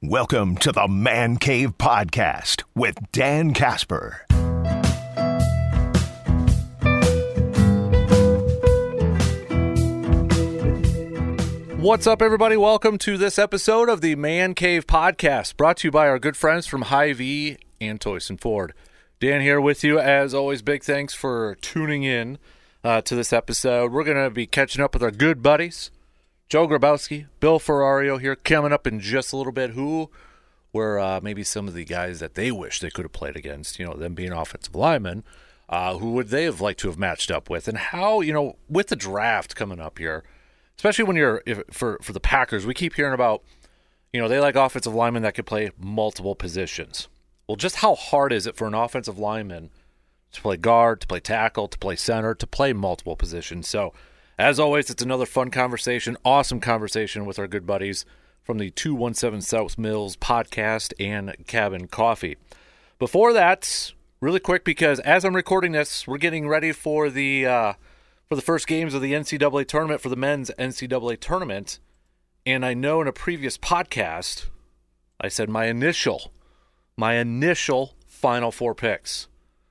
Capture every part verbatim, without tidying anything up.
Welcome to the Man Cave Podcast with Dan Casper. What's up, everybody? Welcome to this episode of the Man Cave Podcast, brought to you by our good friends from Hy-Vee and Toyson Ford. Dan here with you. As always, big thanks for tuning in uh, to this episode. We're going to be catching up with our good buddies, Joe Grabowski, Bill Ferrario here, coming up in just a little bit. Who were uh, maybe some of the guys that they wish they could have played against, you know, them being offensive linemen. Uh, who would they have liked to have matched up with? And how, you know, with the draft coming up here, especially when you're, if, for, for the Packers, we keep hearing about, you know, they like offensive linemen that could play multiple positions. Well, just how hard is it for an offensive lineman to play guard, to play tackle, to play center, to play multiple positions? So, as always, it's another fun conversation, awesome conversation with our good buddies from the two one seven South Mills podcast and Cabin Coffee. Before that, really quick, because as I'm recording this, we're getting ready for the uh, for the first games of the N C double A tournament, for the men's N C double A tournament. And I know in a previous podcast, I said my initial, my initial Final Four picks.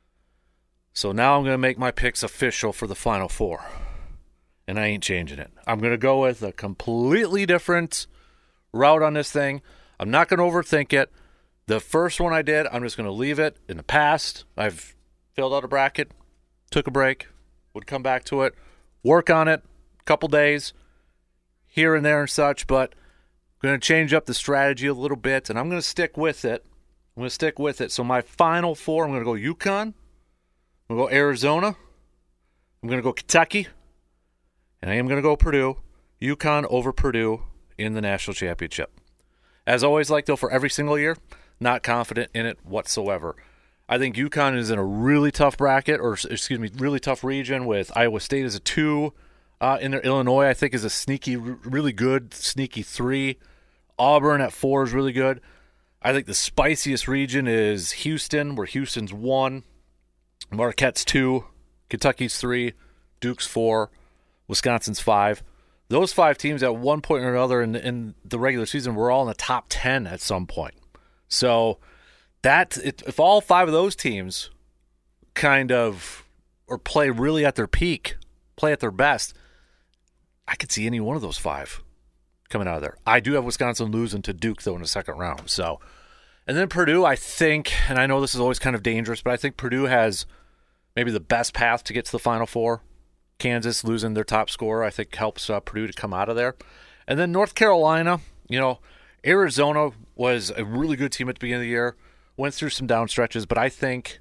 So now I'm going to make my picks official for the Final Four. And I ain't changing it. I'm going to go with a completely different route on this thing. I'm not going to overthink it. The first one I did, I'm just going to leave it in the past. I've filled out a bracket, took a break, would come back to it, work on it a couple days, here and there and such, but I'm going to change up the strategy a little bit, and I'm going to stick with it. I'm going to stick with it. So my Final Four, I'm going to go UConn, I'm going to go Arizona, I'm going to go Kentucky, and I am going to go Purdue. UConn over Purdue in the national championship. As always, like though, for every single year, not confident in it whatsoever. I think UConn is in a really tough bracket, or excuse me, really tough region, with Iowa State as a two uh, in there. Illinois, I think, is a sneaky, really good, sneaky three. Auburn at four is really good. I think the spiciest region is Houston, where Houston's one, Marquette's two, Kentucky's three, Duke's four, Wisconsin's five. Those five teams at one point or another in, in the regular season were all in the top ten at some point. So that if all five of those teams kind of or play really at their peak, play at their best, I could see any one of those five coming out of there. I do have Wisconsin losing to Duke, though, in the second round. So, and then Purdue, I think, and I know this is always kind of dangerous, but I think Purdue has maybe the best path to get to the Final Four. Kansas losing their top scorer, I think, helps uh, Purdue to come out of there. And then North Carolina, you know, Arizona was a really good team at the beginning of the year, went through some down stretches, but I think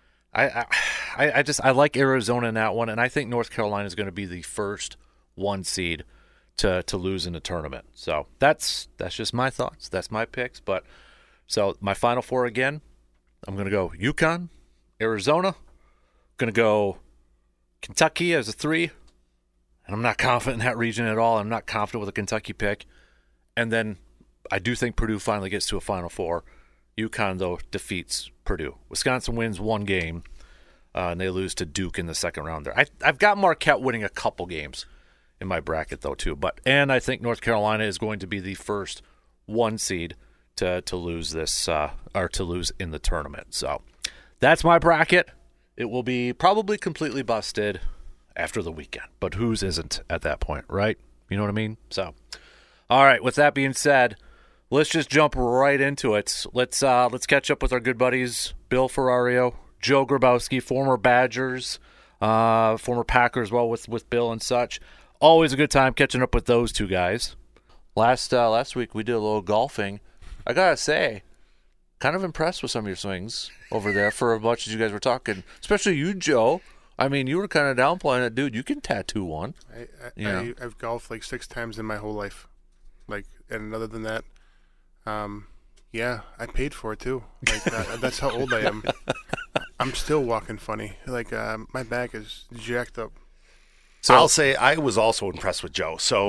I I, I just I like Arizona in that one, and I think North Carolina is going to be the first one seed to to lose in the tournament. So that's that's just my thoughts. That's my picks. But so my Final Four again, I'm going to go UConn, Arizona, going to go Kentucky as a three, and I'm not confident in that region at all. I'm not confident with a Kentucky pick. And then I do think Purdue finally gets to a Final Four. UConn, though, defeats Purdue. Wisconsin wins one game, uh, and they lose to Duke in the second round there. I, I've got Marquette winning a couple games in my bracket, though, too. But and I think North Carolina is going to be the first one seed to to lose this uh, or to lose in the tournament. So that's my bracket. It will be probably completely busted after the weekend, but whose isn't at that point, right? You know what I mean? So, all right. With that being said, let's just jump right into it. Let's uh, let's catch up with our good buddies, Bill Ferrario, Joe Grabowski, former Badgers, uh, former Packer as well with, with Bill and such. Always a good time catching up with those two guys. Last uh, last week we did a little golfing. I gotta say, kind of impressed with some of your swings over there for as much as you guys were talking, especially you, Joe. I mean, you were kind of downplaying it, dude. You can tattoo one. I, I, you know? I, I've golfed like six times in my whole life. Like, and other than that, um, yeah, I paid for it too. Like, uh, that's how old I am. I'm still walking funny. Like, um, my back is jacked up. So I'll say I was also impressed with Joe. So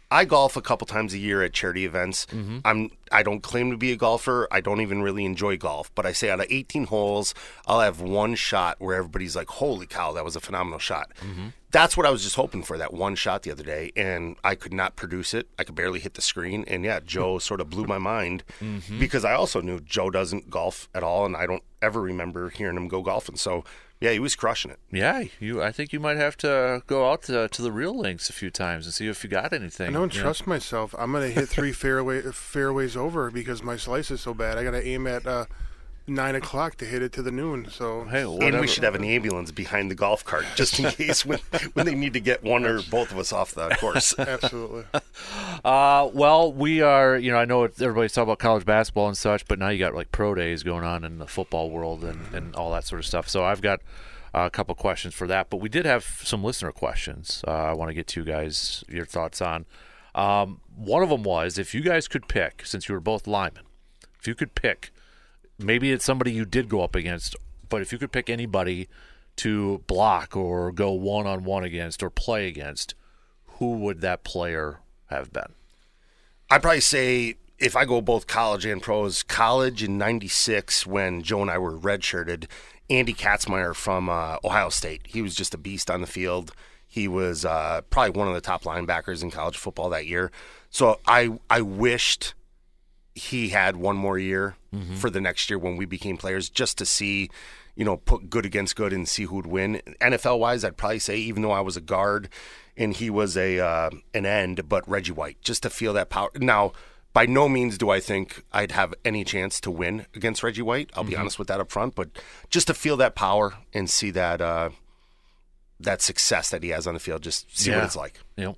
I golf a couple times a year at charity events. Mm-hmm. I'm I don't claim to be a golfer. I don't even really enjoy golf. But I say out of eighteen holes, I'll have one shot where everybody's like, "Holy cow, that was a phenomenal shot." Mm-hmm. That's what I was just hoping for, that one shot the other day, and I could not produce it. I could barely hit the screen, and yeah, Joe sort of blew my mind Mm-hmm. because I also knew Joe doesn't golf at all, and I don't ever remember hearing him go golfing. So yeah, he was crushing it. Yeah, you. I think you might have to go out to, to the real links a few times and see if you got anything. I don't you trust know? myself. I'm gonna hit three fairway fairways over because my slice is so bad. I gotta aim at uh, nine o'clock to hit it to the noon. So Hey, And whatever. we should have an ambulance behind the golf cart just in case when, when they need to get one or both of us off the course. absolutely. Uh, well, we are, you know, I know it's, everybody's talking about college basketball and such, but now you got like pro days going on in the football world and, and all that sort of stuff. So I've got uh, a couple questions for that, but we did have some listener questions uh, I want to get to you guys, your thoughts on. Um, one of them was, if you guys could pick, since you were both linemen, if you could pick, maybe it's somebody you did go up against, but if you could pick anybody to block or go one-on-one against or play against, who would that player have been? I'd probably say, if I go both college and pros, college in ninety-six when Joe and I were redshirted, Andy Katzmeyer from uh, Ohio State. He was just a beast on the field. He was uh, probably one of the top linebackers in college football that year. So I I wished he had one more year mm-hmm. for the next year when we became players, just to see, you know, put good against good and see who would win. N F L-wise, I'd probably say, even though I was a guard and he was a uh, an end, but Reggie White, just to feel that power. Now, by no means do I think I'd have any chance to win against Reggie White. I'll mm-hmm. be honest with that up front, but just to feel that power and see that uh, that success that he has on the field, just see yeah. what it's like. Yep.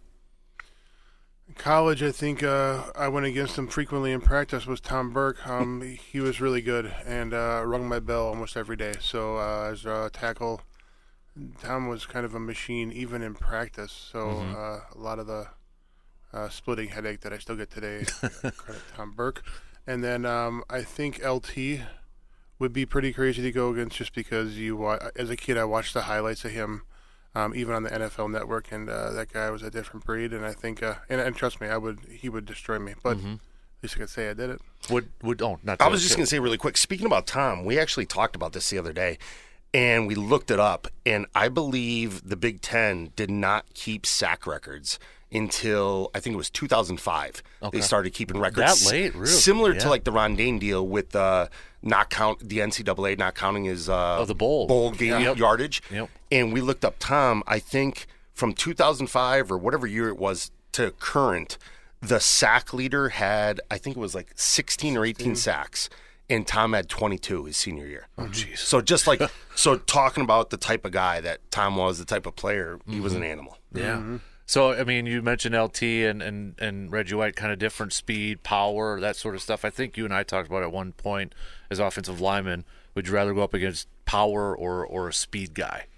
College, I think uh, I went against him frequently in practice was Tom Burke. Um, he was really good and uh, rung my bell almost every day. So uh, as a tackle, Tom was kind of a machine even in practice. So Mm-hmm. uh, a lot of the uh, splitting headache that I still get today, credit Tom Burke. And then um, I think L T would be pretty crazy to go against, just because you wa- as a kid I watched the highlights of him. Um, even on the N F L Network, and uh, that guy was a different breed. And I think, uh, and, and trust me, I would, he would destroy me. But Mm-hmm. at least I could say I did it. Would would oh not. I was just going to say really quick, speaking about Tom, we actually talked about this the other day, and we looked it up, and I believe the Big Ten did not keep sack records until, I think it was two thousand five. Okay. They started keeping records. That late, really? Similar Yeah. to like the Ron Dane deal with uh, not count the N C double A not counting his uh, Oh, the bowl. bowl game Yep. yardage. Yep. And we looked up Tom, I think from two thousand five or whatever year it was to current, the sack leader had, I think it was like sixteen or eighteen sacks, and Tom had twenty-two his senior year. Oh, jeez. So just like, so talking about the type of guy that Tom was, the type of player, he was an animal. Yeah. So, I mean, you mentioned L T and, and, and Reggie White, kind of different speed, power, that sort of stuff. I think you and I talked about it at one point as offensive linemen. Would you rather go up against power or, or a speed guy?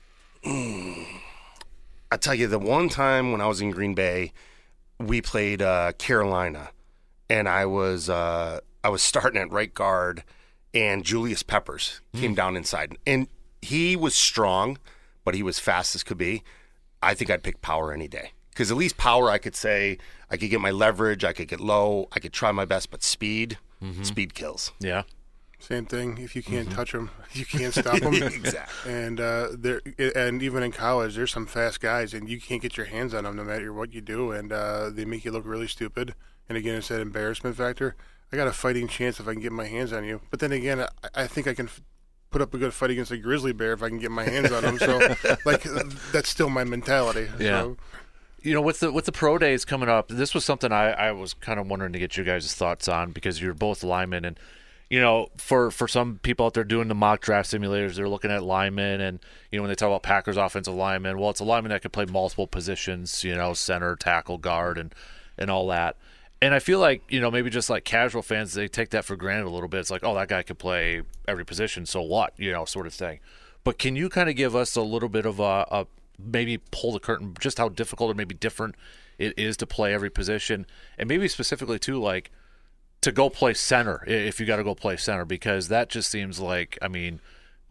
I tell you, the one time when I was in Green Bay, we played uh, Carolina, and I was uh, I was starting at right guard, and Julius Peppers came down inside, and he was strong, but he was fast as could be. I think I'd pick power any day, because at least power, I could say I could get my leverage, I could get low, I could try my best, but speed, speed kills. Yeah. Same thing. If you can't touch them, you can't stop them. Exactly. And uh, there, and even in college, there's some fast guys, and you can't get your hands on them no matter what you do, and uh, they make you look really stupid. And again, it's that embarrassment factor. I got a fighting chance if I can get my hands on you. But then again, I, I think I can f- put up a good fight against a grizzly bear if I can get my hands on them. So, like, that's still my mentality. Yeah. So, You know, with the with the pro days coming up, this was something I, I was kind of wondering to get your guys' thoughts on, because you're both linemen, and you know, for, for some people out there doing the mock draft simulators, they're looking at linemen, and you know, when they talk about Packers offensive linemen, well, it's a lineman that could play multiple positions, you know, center, tackle, guard, and and all that. And I feel like, you know, maybe just like casual fans, they take that for granted a little bit. It's like, oh, that guy could play every position, so what, you know, sort of thing. But can you kind of give us a little bit of a, a maybe pull the curtain, just how difficult or maybe different it is to play every position, and maybe specifically too, like, to go play center if you got to go play center, because that just seems like, I mean,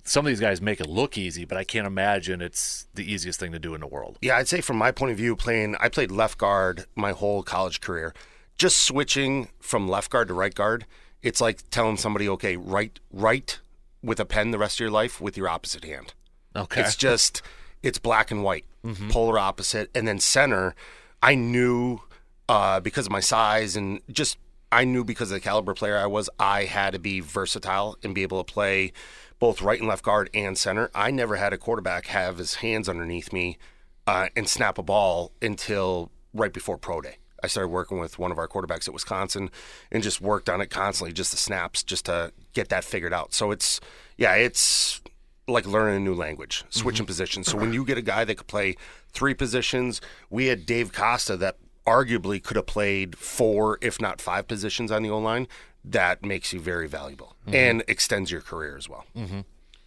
some of these guys make it look easy, but I can't imagine it's the easiest thing to do in the world. Yeah, I'd say from my point of view, playing, I played left guard my whole college career. Just switching from left guard to right guard, it's like telling somebody, okay, write, write with a pen the rest of your life with your opposite hand. Okay. It's just, it's black and white, mm-hmm. polar opposite. And then center, I knew uh, because of my size and just, I knew because of the caliber player I was, I had to be versatile and be able to play both right and left guard and center. I never had a quarterback have his hands underneath me uh, and snap a ball until right before pro day. I started working with one of our quarterbacks at Wisconsin and just worked on it constantly, just the snaps, just to get that figured out. So it's, yeah, it's like learning a new language, switching mm-hmm. positions. So when you get a guy that could play three positions, we had Dave Costa that arguably could have played four, if not five positions on the O-line. That makes you very valuable mm-hmm. and extends your career as well. Mm-hmm.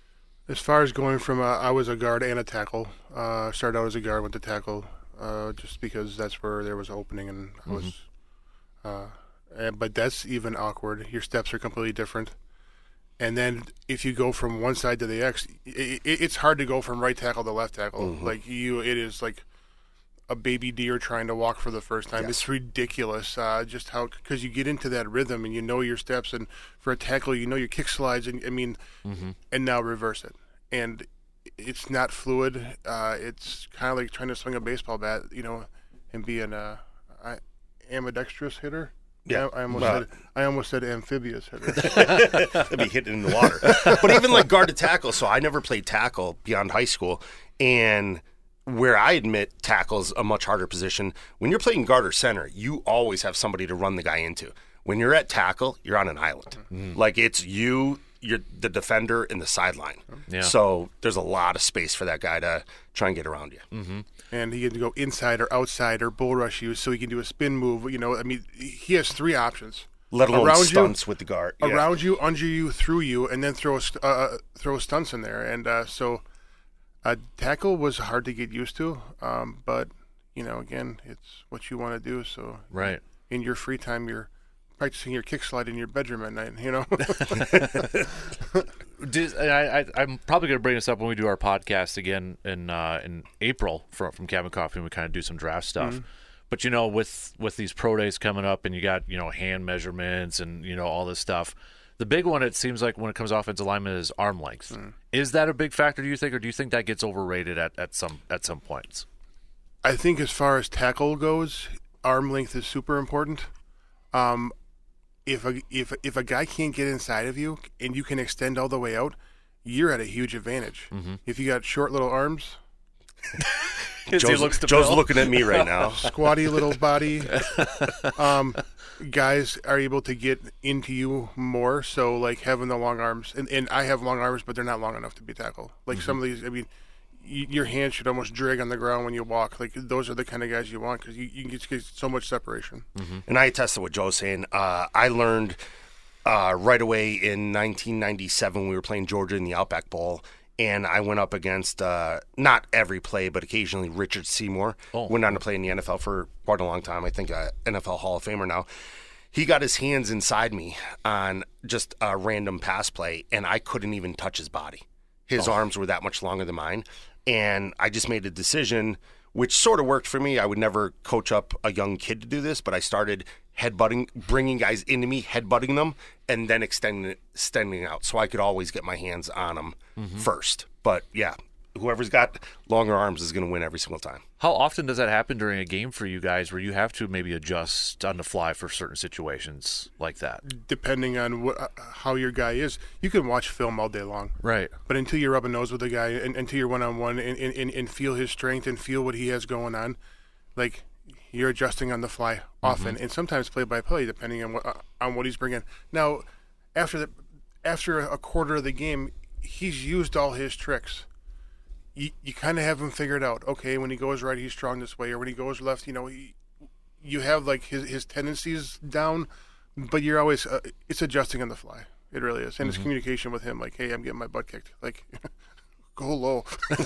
As far as going from, uh, I was a guard and a tackle. Uh, started out as a guard, went to tackle. Uh, just because that's where there was an opening, and I was, mm-hmm. uh, and, but that's even awkward. Your steps are completely different, and then if you go from one side to the X, it, it, it's hard to go from right tackle to left tackle. Mm-hmm. Like you, it is like a baby deer trying to walk for the first time. Yes. It's ridiculous, uh, just how because you get into that rhythm and you know your steps, and for a tackle, you know your kick slides, and I mean, mm-hmm. and now reverse it, and it's not fluid. Uh, it's kind of like trying to swing a baseball bat, you know, and be an uh, I, ambidextrous hitter. Yeah, I, I almost well, said I almost said amphibious hitter. That'd be hitting in the water. But even like guard to tackle. So I never played tackle beyond high school, and where I admit tackle's a much harder position. When you're playing guard or center, you always have somebody to run the guy into. When you're at tackle, you're on an island. Mm. Like it's you. You're the defender in the sideline. Yeah. So there's a lot of space for that guy to try and get around you. Mm-hmm. And he can go inside or outside or bull rush you, so he can do a spin move. You know, I mean, he has three options. Let alone around stunts you, with the guard. Yeah. Around you, under you, through you, and then throw uh, throw stunts in there. And uh, so a tackle was hard to get used to. Um, but, you know, again, it's what you want to do. So right. in your free time, you're practicing your kick slide in your bedroom at night, you know. Did, I, I, I'm probably going to bring this up when we do our podcast again in uh, in April from from Cabin Coffee, and we kind of do some draft stuff. Mm-hmm. But you know, with with these pro days coming up, and you got you know hand measurements and you know all this stuff. The big one, it seems like when it comes to offensive alignment, is arm length. Mm. Is that a big factor? Do you think, or do you think that gets overrated at, at some at some points? I think as far as tackle goes, arm length is super important. Um, If a if if a guy can't get inside of you and you can extend all the way out, you're at a huge advantage. Mm-hmm. If you got short little arms, Joe's, looks Joe's looking at me right now. Squatty little body, um, guys are able to get into you more. So like having the long arms, and, and I have long arms, but they're not long enough to be tackled. Like mm-hmm. some of these, I mean, y- your hand should almost drag on the ground when you walk. Like those are the kind of guys you want because you, you can get so much separation. Mm-hmm. And I attest to what Joe's saying. Uh, I learned uh, right away in nineteen ninety-seven, we were playing Georgia in the Outback Bowl, and I went up against, uh, not every play, but occasionally Richard Seymour. Oh. Went on to play in the N F L for quite a long time. I think uh, N F L Hall of Famer now. He got his hands inside me on just a random pass play, and I couldn't even touch his body. His oh. arms were that much longer than mine. And I just made a decision, which sort of worked for me. I would never coach up a young kid to do this, but I started headbutting, bringing guys into me, headbutting them, and then extending extending out so I could always get my hands on them mm-hmm. first. But, yeah, whoever's got longer arms is going to win every single time. How often does that happen during a game for you guys where you have to maybe adjust on the fly for certain situations like that? Depending on what, uh, how your guy is. You can watch film all day long. Right. But until you're rubbing nose with the guy, and until you're one-on-one and, and, and feel his strength and feel what he has going on, like you're adjusting on the fly often, mm-hmm. and sometimes play by play depending on what uh, on what he's bringing. Now, after the after a quarter of the game, he's used all his tricks. You, you kind of have him figured out. Okay, when he goes right, he's strong this way, or when he goes left, you know, he, you have like his, his tendencies down, but you're always uh, it's adjusting on the fly. It really is, and mm-hmm. it's communication with him. Like, hey, I'm getting my butt kicked. Like, go low.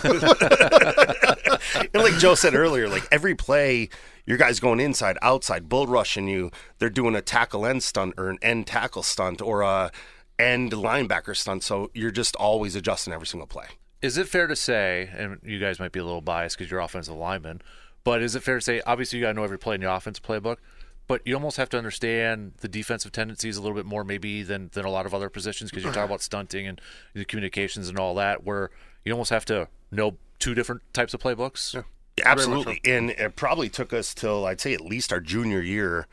And like Joe said earlier, like every play, your guys going inside, outside, bull rushing you. They're doing a tackle end stunt or an end tackle stunt or a end linebacker stunts. So you're just always adjusting every single play. Is it fair to say, and you guys might be a little biased because you're offensive linemen, but is it fair to say, obviously you got to know every play in the offensive playbook, but you almost have to understand the defensive tendencies a little bit more maybe than, than a lot of other positions, because you talk about stunting and the communications and all that, where you almost have to know two different types of playbooks? Yeah. Yeah, absolutely. And it probably took us till, I'd say, at least our junior year,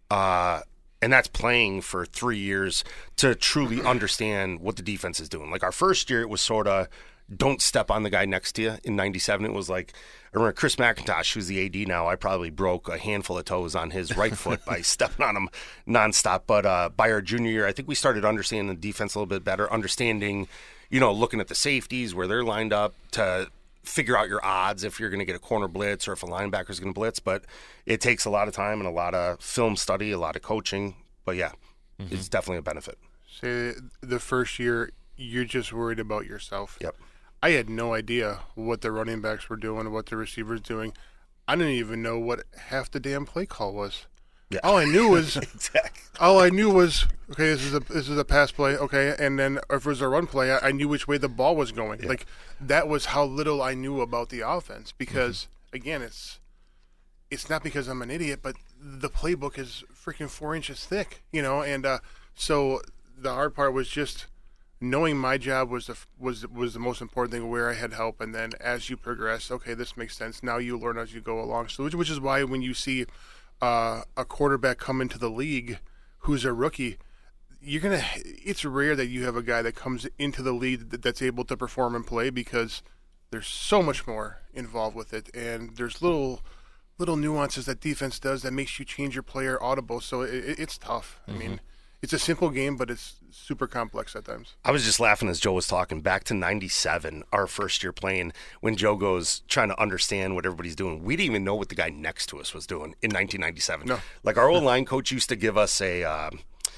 uh, and that's playing for three years, to truly understand what the defense is doing. Like our first year, it was sort of, don't step on the guy next to you. In ninety-seven, it was like, I remember Chris McIntosh, who's the A D now, I probably broke a handful of toes on his right foot by stepping on him nonstop. But uh, by our junior year, I think we started understanding the defense a little bit better, understanding, you know, looking at the safeties, where they're lined up, to figure out your odds if you're going to get a corner blitz or if a linebacker's going to blitz. But it takes a lot of time and a lot of film study, a lot of coaching. But, yeah, mm-hmm. it's definitely a benefit. Say the first year, you're just worried about yourself. Yep. I had no idea what the running backs were doing, what the receivers doing. I didn't even know what half the damn play call was. Yeah. All I knew was exactly. All I knew was okay. This is a this is a pass play, okay, and then if it was a run play, I, I knew which way the ball was going. Yeah. Like that was how little I knew about the offense. Because mm-hmm. again, it's it's not because I'm an idiot, but the playbook is freaking four inches thick, you know. And uh, so the hard part was just knowing my job was the was was the most important thing, where I had help, and then as you progress, okay, this makes sense. Now you learn as you go along. So which, which is why when you see uh, a quarterback come into the league who's a rookie, you're gonna. It's rare that you have a guy that comes into the league that, that's able to perform and play, because there's so much more involved with it, and there's little little nuances that defense does that makes you change your player audible. So it, it's tough. Mm-hmm. I mean. It's a simple game, but it's super complex at times. I was just laughing as Joe was talking. Back to ninety-seven, our first year playing, when Joe goes trying to understand what everybody's doing. We didn't even know what the guy next to us was doing in nineteen ninety-seven. No. Like our old line coach used to give us a, uh,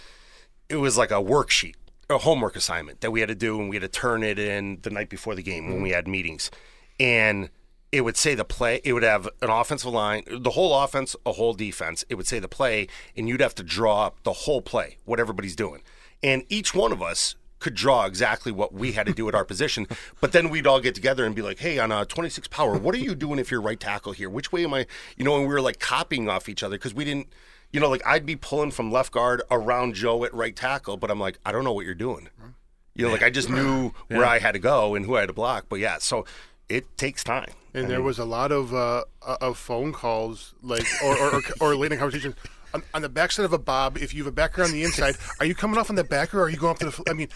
it was like a worksheet, a homework assignment that we had to do, and we had to turn it in the night before the game when we had meetings. And it would say the play, it would have an offensive line, the whole offense, a whole defense. It would say the play, and you'd have to draw up the whole play, what everybody's doing. And each one of us could draw exactly what we had to do at our position. But then we'd all get together and be like, hey, on a twenty-six power, what are you doing if you're right tackle here? Which way am I? You know, and we were like copying off each other, because we didn't, you know, like I'd be pulling from left guard around Joe at right tackle, but I'm like, I don't know what you're doing. You know, like I just knew yeah. where I had to go and who I had to block. But yeah, so it takes time. And I there mean, was a lot of uh, of phone calls, like or or, or, or late in conversation on, on the backside of a bob. If you have a backer on the inside, are you coming off on the backer, or are you going up to the? I mean,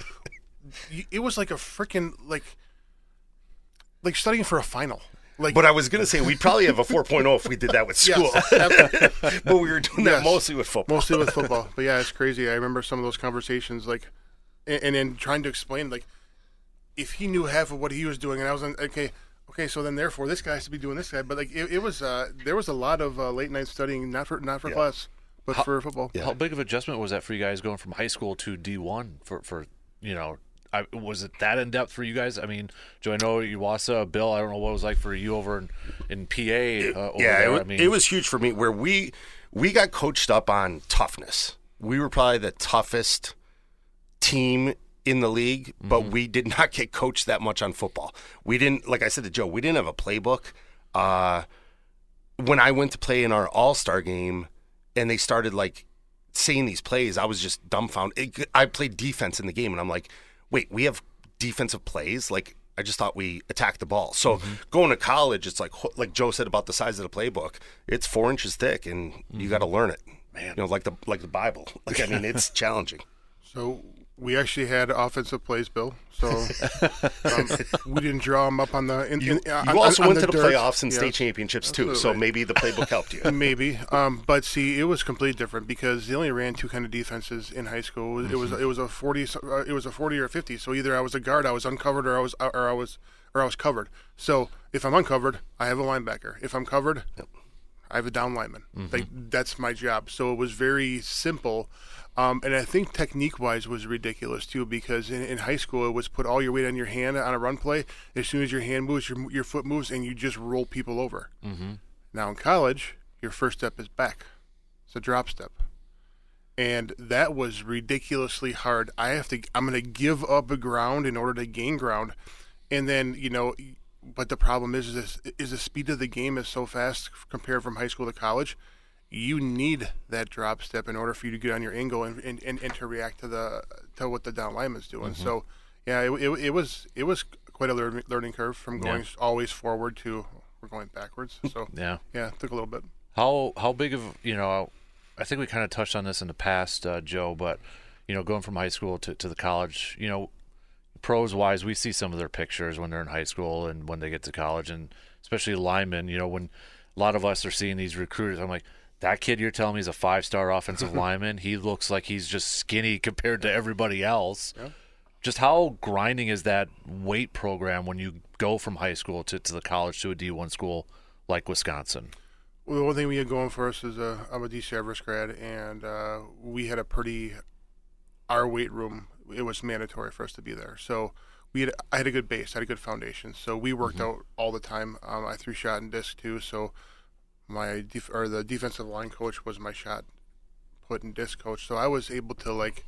it was like a freaking like like studying for a final. Like, but I was going to say we'd probably have a four point oh if we did that with school. Yes, but we were doing yes, that mostly with football. Mostly with football. But yeah, it's crazy. I remember some of those conversations, like, and, and then trying to explain, like, if he knew half of what he was doing, and I was like, okay. Okay, so then therefore this guy has to be doing this guy, but like it, it was, uh, there was a lot of uh, late night studying, not for not for yeah. class, but how, for football. Yeah. How big of adjustment was that for you guys going from high school to D one? For, for you know, I, was it that in depth for you guys? I mean, Joe, I know you Uwasa, Bill. I don't know what it was like for you over in, in P A. Uh, over yeah, there. It, I mean, it was huge for me. Where we we got coached up on toughness. We were probably the toughest team in the league, but mm-hmm. we did not get coached that much on football. We didn't, like I said to Joe, we didn't have a playbook. Uh, when I went to play in our All-Star game and they started like saying these plays, I was just dumbfounded. It, I played defense in the game, and I'm like, wait, we have defensive plays? Like, I just thought we attacked the ball. So mm-hmm. going to college, it's like, like Joe said about the size of the playbook, it's four inches thick, and mm-hmm. you got to learn it. Man, you know, like the like the Bible. Like, I mean, it's challenging. So we actually had offensive plays, Bill. So um, we didn't draw them up on the. In, you in, uh, you on, also on went the to the dirt. playoffs and yes. state championships Absolutely. too. So maybe the playbook helped you. Maybe, um, but see, it was completely different because they only ran two kind of defenses in high school. It was mm-hmm. it was a forty, uh, it was a forty or a fifty. So either I was a guard, I was uncovered, or I was or I was or I was covered. So if I'm uncovered, I have a linebacker. If I'm covered, yep. I have a down lineman. Mm-hmm. Like that's my job. So it was very simple. Um, and I think technique-wise was ridiculous, too, because in, in high school it was put all your weight on your hand on a run play. As soon as your hand moves, your, your foot moves, and you just roll people over. Mm-hmm. Now in college, your first step is back. It's a drop step. and that was ridiculously hard. I have to. I'm going to give up a ground in order to gain ground, and then you know. But the problem is, is, is the speed of the game is so fast compared from high school to college. You need that drop step in order for you to get on your angle and and, and, and to react to the to what the down lineman's doing. Mm-hmm. So, yeah, it, it it was it was quite a learning learning curve from going yeah. always forward to we're going backwards. So yeah, yeah, it took a little bit. How how big of you know? I think we kind of touched on this in the past, uh, Joe. But you know, going from high school to to the college, you know. Pros wise, we see some of their pictures when they're in high school and when they get to college, and especially linemen. You know, when a lot of us are seeing these recruiters, I'm like, that kid you're telling me is a five-star offensive lineman. He looks like he's just skinny compared to everybody else. Yeah. Just how grinding is that weight program when you go from high school to, to the college to a D one school like Wisconsin? Well, the one thing we had going for us is uh, I'm a D C Everest grad, and uh, we had a pretty our weight room. It was mandatory for us to be there. So we had, I had a good base, I had a good foundation. So we worked mm-hmm. out all the time. Um, I threw shot and disc too. So my def- or the defensive line coach was my shot put and disc coach. So I was able to like,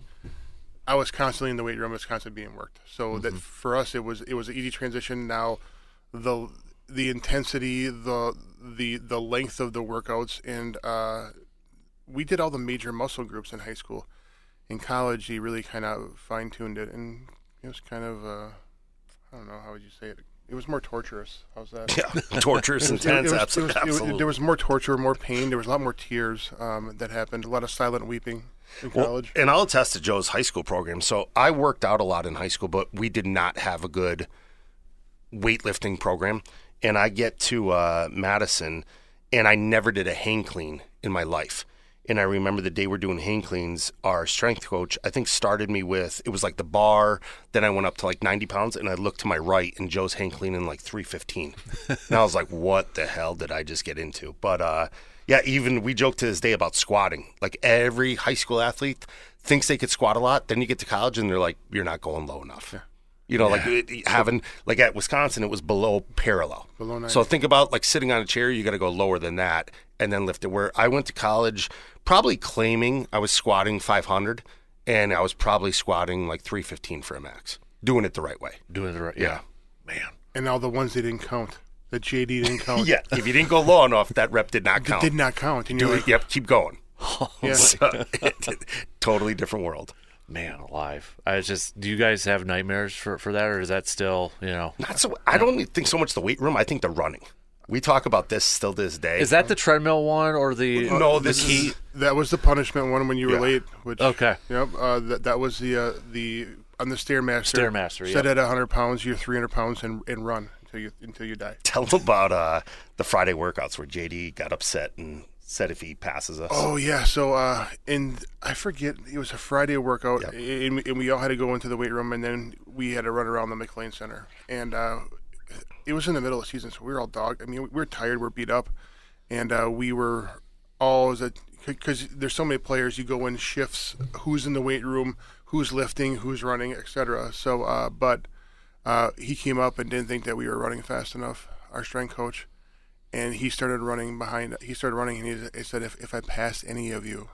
I was constantly in the weight room. I was constantly being worked. So mm-hmm. that for us, it was it was an easy transition. Now, the the intensity, the the the length of the workouts, and uh, we did all the major muscle groups in high school. In college, he really kind of fine-tuned it, and it was kind of, uh, I don't know, how would you say it? It was more torturous. How's that? Yeah, torturous, intense, it, it was, absolutely. It was, it was, there was more torture, more pain. There was a lot more tears um, that happened, a lot of silent weeping in college. Well, and I'll attest to Joe's high school program. So I worked out a lot in high school, but we did not have a good weightlifting program. And I get to uh, Madison, and I never did a hang clean in my life. And I remember the day we're doing hang cleans, our strength coach, I think, started me with, it was like the bar, then I went up to like ninety pounds, and I looked to my right, and Joe's hang cleaning like three fifteen. And I was like, what the hell did I just get into? But, uh, yeah, even we joke to this day about squatting. Like every high school athlete thinks they could squat a lot, then you get to college, and they're like, you're not going low enough. Yeah. You know, yeah. like it, having, like at Wisconsin, it was below parallel. Below ninety. So think about like sitting on a chair, you got to go lower than that and then lift it. Where I went to college, probably claiming I was squatting five hundred, and I was probably squatting like three fifteen for a max. Doing it the right way. Doing it the right yeah. yeah. Man. And all the ones that didn't count. The J D didn't count. Yeah. If you didn't go low enough, that rep did not count. It did not count. And Do you're it. like, yep. Keep going. Yeah. So, totally different world. Man alive. I just, do you guys have nightmares for, for that, or is that still, you know? Not so. I don't think so much the weight room. I think the running. We talk about this still to this day. Is that the treadmill one or the uh, no? The This key? is that was the punishment one when you were Yeah. late. Which, Okay. Yep. Uh, that that was the uh, the on the Stairmaster. Stairmaster, Set yep. at one hundred pounds. You're three hundred pounds and and run until you until you die. Tell them about uh, the Friday workouts where J D got upset and said if he passes us. Oh yeah. So uh, and I forget it was a Friday workout, Yep. and, and we all had to go into the weight room, and then we had to run around the McLean Center, and uh, it was in the middle of the season, so we were all dog. I mean, we were tired, we we're beat up, and uh, we were all as a because there's so many players. You go in shifts. Who's in the weight room? Who's lifting? Who's running? et cetera. So, uh, but uh, he came up and didn't think that we were running fast enough. Our strength coach. And he started running behind. He started running, and he, he said, "If if I pass any of you,"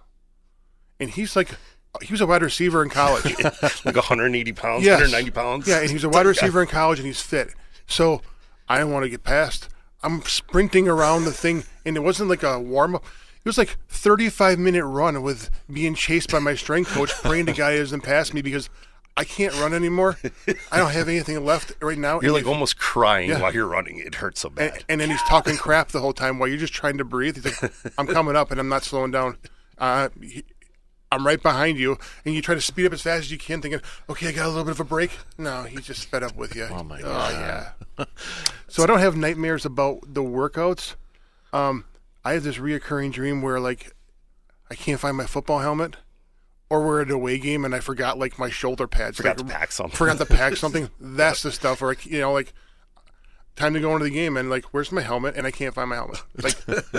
and he's like, he was a wide receiver in college, like one hundred eighty pounds, yes. one hundred ninety pounds. Yeah, and he's a wide receiver in college, and he's fit. So I didn't want to get past. I'm sprinting around the thing, and it wasn't like a warm up. It was like thirty-five minute run with being chased by my strength coach, praying the guy doesn't pass me because I can't run anymore. I don't have anything left right now. You're and like if, almost crying yeah. while you're running. It hurts so bad. And, and then he's talking crap the whole time while you're just trying to breathe. He's like, I'm coming up and I'm not slowing down. Uh, he, I'm right behind you. And you try to speed up as fast as you can, thinking, okay, I got a little bit of a break. No, he's just fed up with you. Oh, my oh, God. Yeah. So I don't have nightmares about the workouts. Um, I have this reoccurring dream where, like, I can't find my football helmet. Or we're at an away game and I forgot like my shoulder pads. Forgot like, to pack something. Forgot to pack something. That's the stuff where, you know, like, time to go into the game and like, where's my helmet? And I can't find my helmet. Like,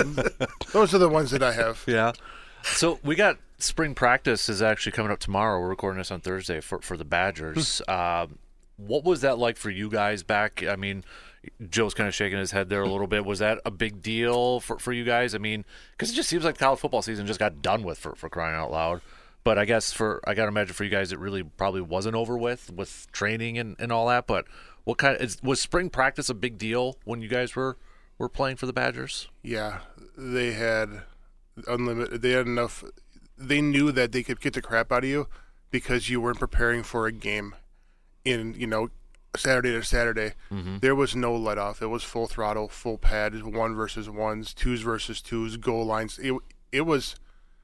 those are the ones that I have. Yeah. So we got spring practice is actually coming up tomorrow. We're recording this on Thursday for, for the Badgers. uh, what was that like for you guys back? I mean, Joe's kind of shaking his head there a little bit. Was that a big deal for, for you guys? I mean, because it just seems like college football season just got done with for, for crying out loud. But I guess for I gotta imagine for you guys, it really probably wasn't over with with training and, and all that. But what kind of, is, was spring practice a big deal when you guys were, were playing for the Badgers? Yeah, they had unlimited. They had enough. They knew that they could get the crap out of you because you weren't preparing for a game in, you know, Saturday to Saturday. Mm-hmm. There was no let off. It was full throttle, full pad, one versus ones, twos versus twos, goal lines. It it was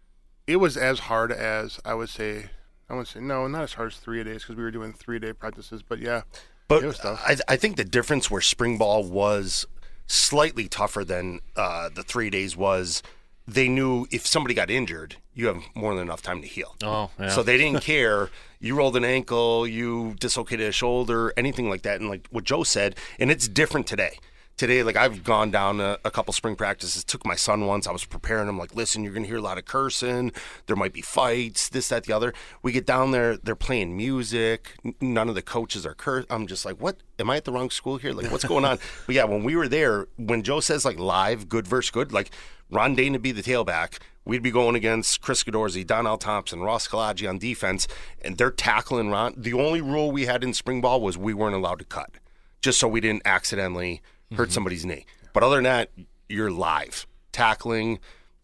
it was as hard as I would say. I would say no, not as hard as three a days because we were doing three a day practices. But yeah, but it was tough. I I think the difference where spring ball was slightly tougher than uh, the three days was. They knew if somebody got injured, you have more than enough time to heal. Oh, yeah. So they didn't care. You rolled an ankle, you dislocated a shoulder, anything like that. And like what Joe said, and it's different today. Today, like I've gone down a, a couple spring practices, took my son once. I was preparing him like, listen, you're going to hear a lot of cursing. There might be fights, this, that, the other. We get down there, they're playing music. None of the coaches are cursing. I'm just like, what? Am I at the wrong school here? Like, what's going on? But yeah, when we were there, when Joe says like live, good versus good, like Ron Dane would be the tailback. We'd be going against Chris Godorsky, Donnell Thompson, Ross Kalagi on defense, and they're tackling Ron. The only rule we had in spring ball was we weren't allowed to cut, just so we didn't accidentally hurt mm-hmm. somebody's knee. But other than that, you're live. Tackling,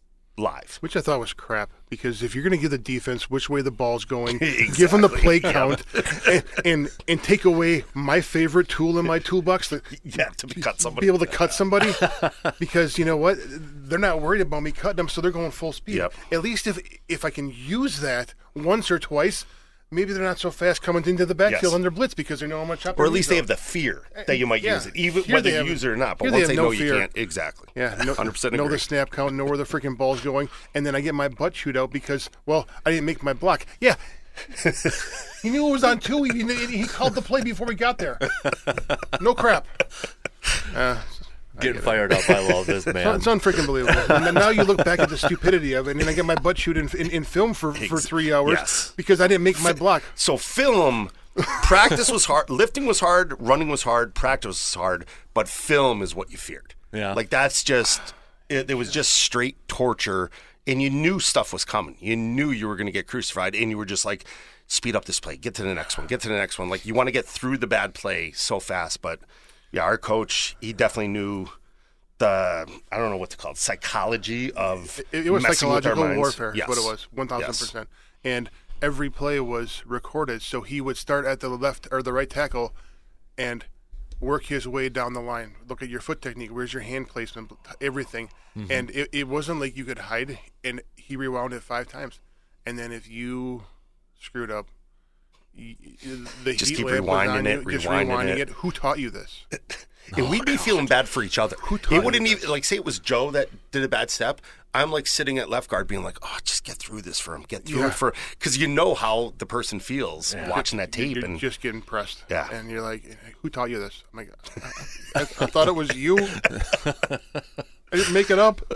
live. Which I thought was crap, because if you're going to give the defense which way the ball's going, exactly. give them the play count, and, and and take away my favorite tool in my toolbox, to, yeah, to be, cut somebody. be able to cut somebody, because you know what? They're not worried about me cutting them, so they're going full speed. Yep. At least if if I can use that once or twice, maybe they're not so fast coming into the backfield yes. under blitz because they know how much up. Or at least they have the fear that you might yeah. use it, even Here whether you have, use it or not. But here once they, they no know fear. you can't, exactly. Yeah, no, one hundred percent know agree. the snap count, know where the freaking ball's going, and then I get my butt chewed out because, well, I didn't make my block. Yeah. He knew it was on two. He, he called the play before we got there. No crap. Uh, Getting fired up. I love this, man. It's unfreaking believable. And then now you look back at the stupidity of it, and I get my butt chewed in, in, in film for, for three hours yes. because I didn't make my block. So film, practice was hard. Lifting was hard. Running was hard. Practice was hard. But film is what you feared. Yeah. Like that's just, it, it was just straight torture. And you knew stuff was coming. You knew you were going to get crucified. And you were just like, speed up this play. Get to the next one. Get to the next one. Like you want to get through the bad play so fast. But yeah, our coach, he definitely knew the, I don't know what to call it, psychology of It, it was messing with our psychological minds. warfare Yes. is what it was, one thousand percent. Yes. And every play was recorded, so he would start at the left or the right tackle and work his way down the line. Look at your foot technique, where's your hand placement, everything. Mm-hmm. And it, it wasn't like you could hide, and he rewound it five times. And then if you screwed up, you, the Just heat keep lamp was on rewinding it, you, just rewinding rewinding it. it. Who taught you this? And Oh, we'd be feeling bad for each other. Who taught It wouldn't you even, this? like, say it was Joe that did a bad step. I'm, like, sitting at left guard being like, oh, just get through this for him. Get through Yeah. it for because you know how the person feels watching that tape. You're and just getting pressed. Yeah. And you're like, who taught you this? I'm like, I, I, I thought it was you. I didn't make it up.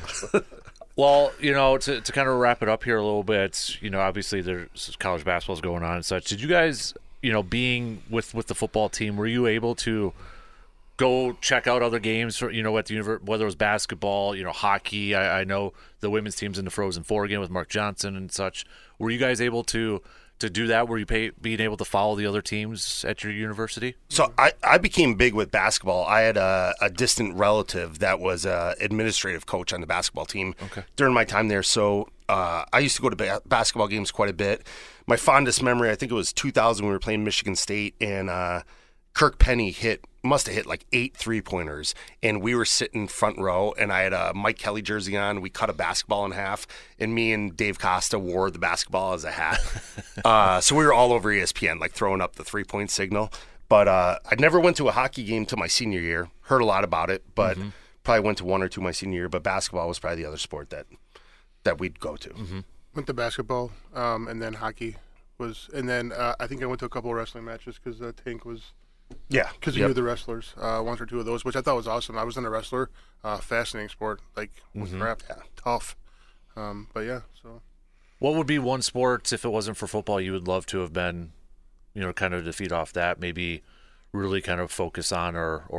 Well, you know, to to kind of wrap it up here a little bit, you know, obviously there's college basketball's going on and such. Did you guys, you know, being with, with the football team, were you able to go check out other games for, you know, at the univer- whether it was basketball, you know, hockey? I, I know the women's team's in the Frozen Four again with Mark Johnson and such. Were you guys able to to do that? Were you pay, being able to follow the other teams at your university? So I, I became big with basketball. I had a, a distant relative that was a administrative coach on the basketball team Okay. during my time there. So uh, I used to go to ba- basketball games quite a bit. My fondest memory, I think it was two thousand, we were playing Michigan State, and uh, Kirk Penny hit must have hit like eight three-pointers, and we were sitting front row, and I had a Mike Kelly jersey on. We cut a basketball in half, and me and Dave Costa wore the basketball as a hat. uh, so we were all over E S P N, like throwing up the three-point signal. But uh, I never went to a hockey game till my senior year. Heard a lot about it, but mm-hmm. probably went to one or two my senior year. But basketball was probably the other sport that that we'd go to. Mm-hmm. Went to basketball, um, and then hockey was, and then uh, I think I went to a couple of wrestling matches because uh, Tank was. Yeah, Because we yep. knew the wrestlers, uh, one or two of those, which I thought was awesome. I was in a wrestler, uh, fascinating sport, like with Mm-hmm. crap, yeah. tough. Um, but yeah, so. What would be one sport, if it wasn't for football, you would love to have been, you know, kind of to feed off that, maybe really kind of focus on or, or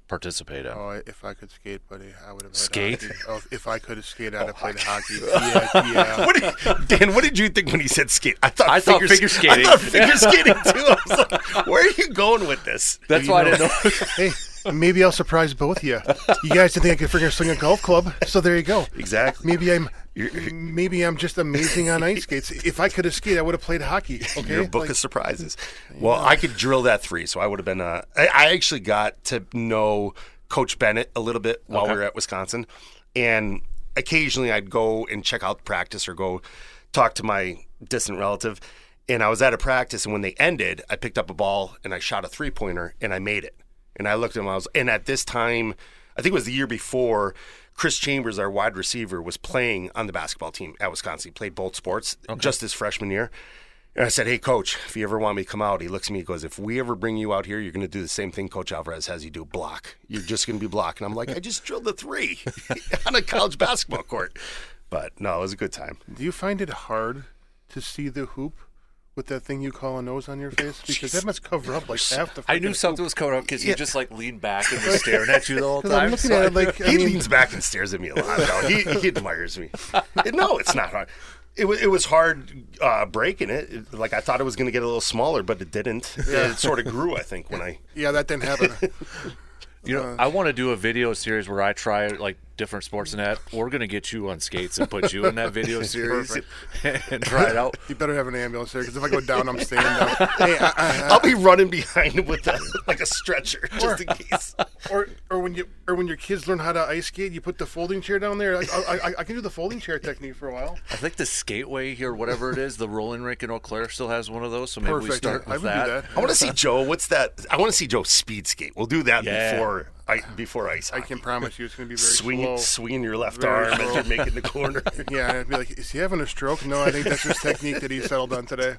participate in. Oh, if I could skate, buddy, I would have. Skate? Hockey. Oh, if I could have skated, I'd have played hockey. Yeah, yeah. What did, Dan, what did you think when he said skate? I thought I thought figure skating. I thought figure skating too. I was like, where are you going with this? That's You why know- I didn't know. Hey, maybe I'll surprise both of you. You guys didn't think I could figure swing a golf club, so there you go. Exactly. Maybe I'm. You're- Maybe I'm just amazing on ice skates. If I could have skated, I would have played hockey. Okay, Your book Like, of surprises. Well, I could drill that three, so I would have been. Uh, I, I actually got to know Coach Bennett a little bit while Okay. we were at Wisconsin, and occasionally I'd go and check out practice or go talk to my distant relative. And I was at a practice, and when they ended, I picked up a ball and I shot a three pointer and I made it. And I looked at him. I was, and at this time, I think it was the year before. Chris Chambers, our wide receiver, was playing on the basketball team at Wisconsin. He played both sports just his freshman year. And I said, hey, Coach, if you ever want me to come out, he looks at me and goes, if we ever bring you out here, you're going to do the same thing Coach Alvarez has you do, block. You're just going to be blocked. And I'm like, I just drilled the three on a college basketball court. But, no, it was a good time. Do you find it hard to see the hoop with that thing you call a nose on your face? Because that must cover up like half the. I knew freaking something hoop. was coming up because you Yeah. just like leaned back and was staring at you the whole 'Cause time. I'm looking so at I- it like I He mean, leans back and stares at me a lot. No, he, he admires me. No, it's not hard. It was, it was hard uh, breaking it. It- Like, I thought it was going to get a little smaller, but it didn't. It sort of grew, I think, when I... yeah, that didn't happen. You know, I want to do a video series where I try like different sports and that. We're gonna get you on skates and put you in that video series and try it out. You better have an ambulance there, because if I go down, I'm staying down. Hey, I, I, I'll be running behind him with a, like a stretcher, just in case. or or when you or when your kids learn how to ice skate, you put the folding chair down there. Like, I, I, I can do the folding chair technique for a while. I think the Skateway here, whatever it is, the rolling rink in Eau Claire still has one of those. So maybe we Perfect. start I with would that. do that. I want to see Joe. What's that? I want to see Joe speed skate. We'll do that Yeah. before I, before ice I hockey. can promise you, it's going to be very Swing, slow. swinging your left Very arm slow. as you're making the corner. Yeah, and I'd be like, is he having a stroke? No, I think that's his technique that he settled on today.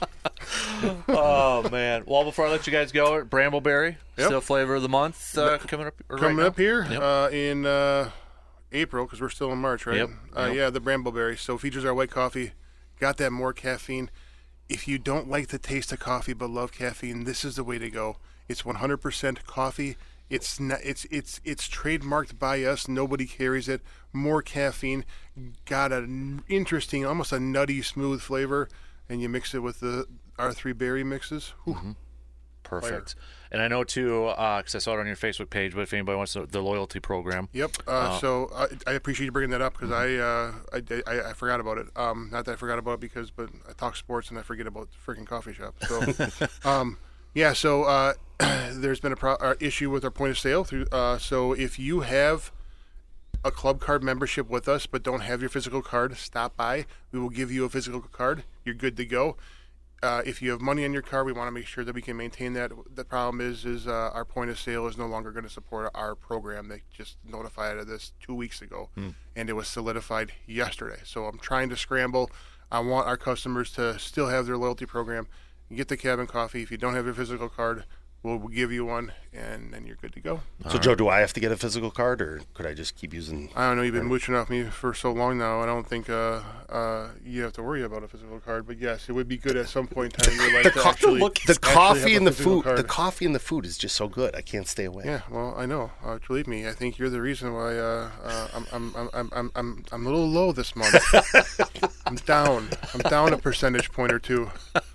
Oh man! Well, before I let you guys go, Brambleberry, Yep. still flavor of the month uh, coming up. or right Coming now? up here Yep. uh, in uh, April, because we're still in March, right? Yep, Uh, yep. Yeah, the Brambleberry. So features our white coffee. Got that more caffeine. If you don't like the taste of coffee but love caffeine, this is the way to go. It's one hundred percent coffee. It's not, it's it's it's trademarked by us. Nobody carries it. More caffeine. Got an interesting, almost a nutty, smooth flavor, and you mix it with the our three berry mixes. Whew. Perfect. And I know too, because I saw it on your Facebook page. But if anybody wants to, the loyalty program, Yep. Uh, so I, I appreciate you bringing that up, because I, uh, I, I I forgot about it. Um, not that I forgot about it because, but I talk sports and I forget about the freaking coffee shop. So, um, yeah. So uh, there's been a pro- uh, issue with our point of sale. Through uh, so if you have a club card membership with us but don't have your physical card, stop by. We will give you a physical card. You're good to go. Uh, if you have money on your card, we want to make sure that we can maintain that. The problem is, is uh, our point of sale is no longer going to support our program. They just notified of this two weeks ago, and it was solidified yesterday. So I'm trying to scramble. I want our customers to still have their loyalty program. Get the cabin coffee. If you don't have your physical card, we'll, we'll give you one, and then you're good to go. So, Joe, do I have to get a physical card, or could I just keep using... I don't know. You've been mooching off me for so long now. I don't think uh, uh, you have to worry about a physical card. But yes, it would be good at some point in time in your life to co- actually, the actually coffee have and a the physical food. card. The coffee and the food is just so good. I can't stay away. Yeah, well, I know. Uh, believe me, I think you're the reason why uh, uh, I'm, I'm, I'm, I'm, I'm, I'm, I'm a little low this month. I'm down. I'm down a percentage point or two.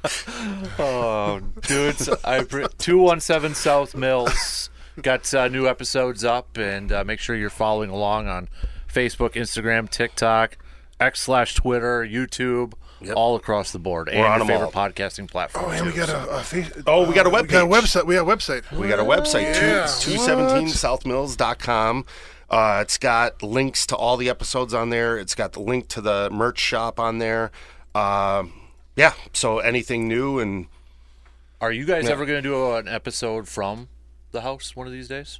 oh, dudes, I two one seven South Mills got uh, new episodes up, and uh, make sure you're following along on Facebook, Instagram, TikTok, X slash Twitter, YouTube, Yep. all across the board, and We're on your them favorite all. podcasting platform. Oh, and we too, got so. a, a face. Oh, we got a uh, We got a webpage. website. We got a website. We got a website, Yeah, two seventeen what? south mills dot com. Uh, it's got links to all the episodes on there. It's got the link to the merch shop on there. Uh, yeah, so anything new and Are you guys Yeah. ever going to do an episode from the house one of these days?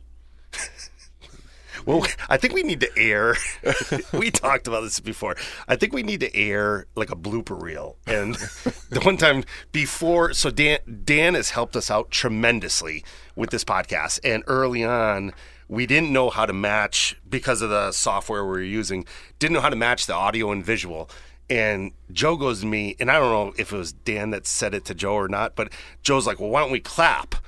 well, I think we need to air. We talked about this before. I think we need to air like a blooper reel. And the one time before, so Dan Dan has helped us out tremendously with this podcast. And early on, we didn't know how to match because of the software we were using. Didn't know how to match the audio and visual. And Joe goes to me, and I don't know if it was Dan that said it to Joe or not, but Joe's like, "Well, why don't we clap?"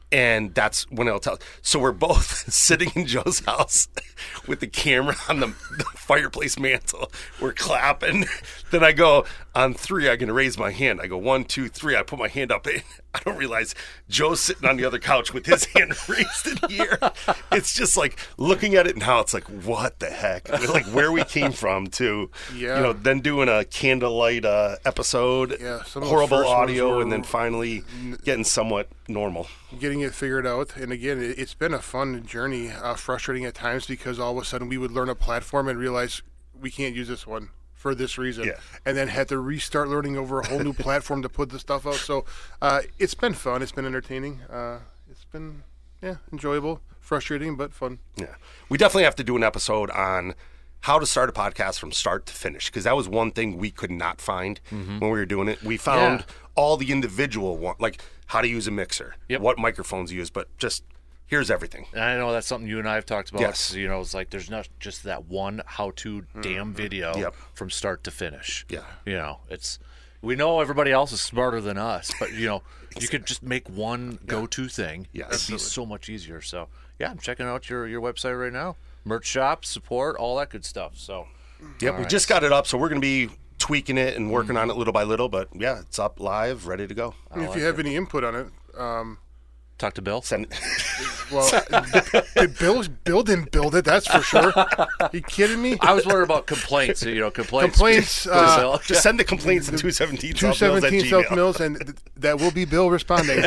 And that's when it'll tell. So we're both sitting in Joe's house with the camera on the, the fireplace mantle. We're clapping. Then I go, on three, I'm going to raise my hand. I go, one, two, three. I put my hand up. And I don't realize Joe's sitting on the other couch with his hand raised in the air. It's just like looking at it now, it's like, what the heck? Like where we came from to, Yeah. you know, then doing a candlelight uh, episode, Yeah, some of those horrible first ones audio, were- and then finally getting somewhat normal. Getting it figured out. And again, it- it's been a fun journey, uh, frustrating at times because all of a sudden we would learn a platform and realize we can't use this one for this reason. Yeah. And then had to restart learning over a whole new platform to put the stuff out. So uh, it's been fun. It's been entertaining. Uh, it's been, yeah, enjoyable, frustrating, but fun. Yeah. We definitely have to do an episode on how to start a podcast from start to finish, because that was one thing we could not find when we were doing it. We found Yeah. all the individual one, like how to use a mixer, Yep. what microphones use, but just here's everything. And I know that's something you and I have talked about. Yes. You know, it's like there's not just that one how-to damn video Yep. from start to finish. Yeah. You know, it's we know everybody else is smarter than us, but you know, you could just make one go-to thing. Yes. It'd be Absolutely. so much easier. So yeah, I'm checking out your your website right now. Merch shop, support, all that good stuff. So Yep, all we right. just got it up, so we're going to be tweaking it and working on it little by little, but yeah, it's up live, ready to go. And if you have any input on it, um, talk to Bill. Send well, Bill, Bill didn't build it, that's for sure. You kidding me? I was worried about complaints. You know, complaints. Complaints, Go to uh, Bill. Just send the complaints to two seventeen two South Mills at seventeen South Gmail. Mills, and th- that will be Bill responding.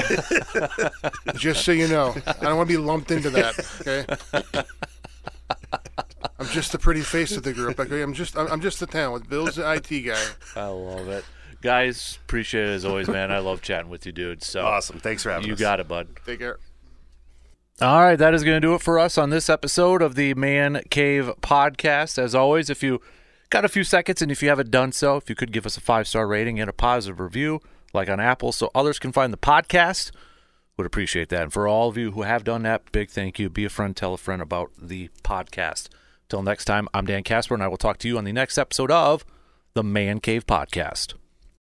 Just so you know. I don't want to be lumped into that, okay? I'm just the pretty face of the group. Okay? I'm just I'm, I'm just the talent. Bill's the I T guy. I love it. Guys, appreciate it as always, man. I love chatting with you, dude. So Awesome. Thanks for having you us. got it, bud. Take care. All right, that is going to do it for us on this episode of the Man Cave Podcast. As always, if you got a few seconds and if you haven't done so, if you could give us a five-star rating and a positive review, like on Apple, so others can find the podcast, would appreciate that. And for all of you who have done that, big thank you. Be a friend, tell a friend about the podcast. Till next time, I'm Dan Casper, and I will talk to you on the next episode of the Man Cave Podcast.